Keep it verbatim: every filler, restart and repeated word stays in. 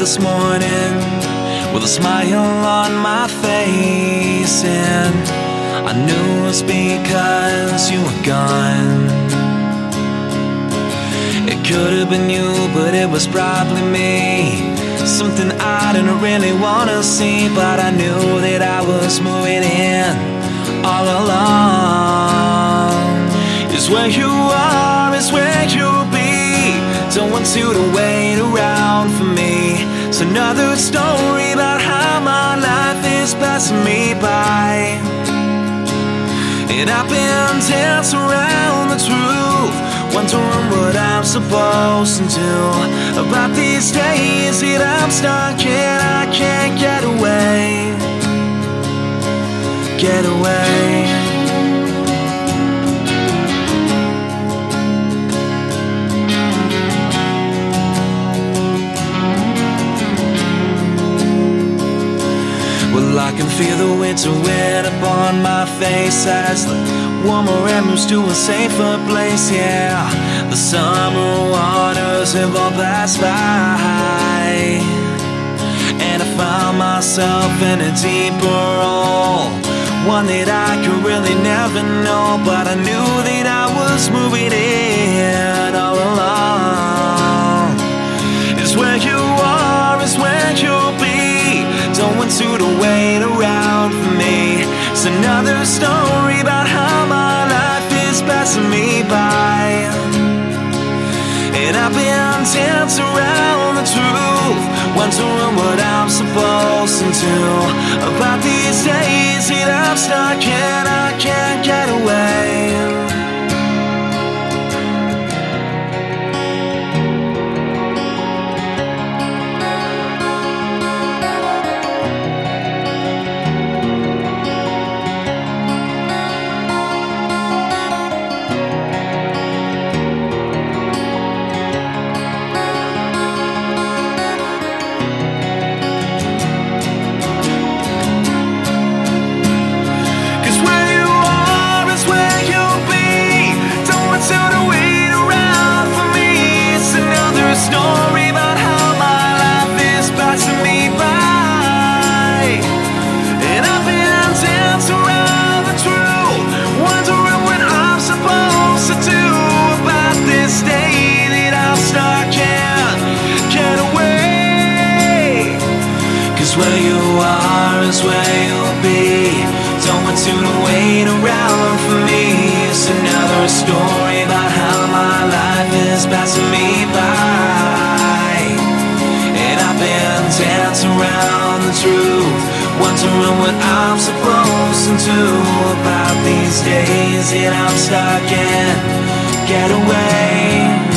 this morning with a smile on my face, and I knew it's because you were gone. It could have been you, but it was probably me. Something I didn't really want to see, but I knew that I was moving in all along. It's where you are, it's where you'll be. Don't want you to wait around for me. It's another story about how my life is passing me by, and I've been dancing around the truth, wondering what I'm supposed to do about these days that I'm stuck and I can't get away, get away. Well, I can feel the winter wind upon my face as the warmer air moves to a safer place, yeah. The summer waters have all passed by, and I found myself in a deeper hole, one that I could really never know, but I knew that I was moving in all along. It's where you are, it's where you'll be. Don't want you to wait around for me. It's another story about how my life is passing me by, and I've been dancing around the truth, wondering what I'm supposed to do about these days that I'm stuck and I can't get away. Story about how my life is passing me by, and I've been dancing around the truth, wondering what I'm supposed to do about this day that I'm stuck and get away. Cause where you are is where you'll be. Don't want you to wait around for me. It's another story about how my life is passing me by, and I've been dancing around the truth, wondering what I'm supposed to do about these days that I'm stuck and get away.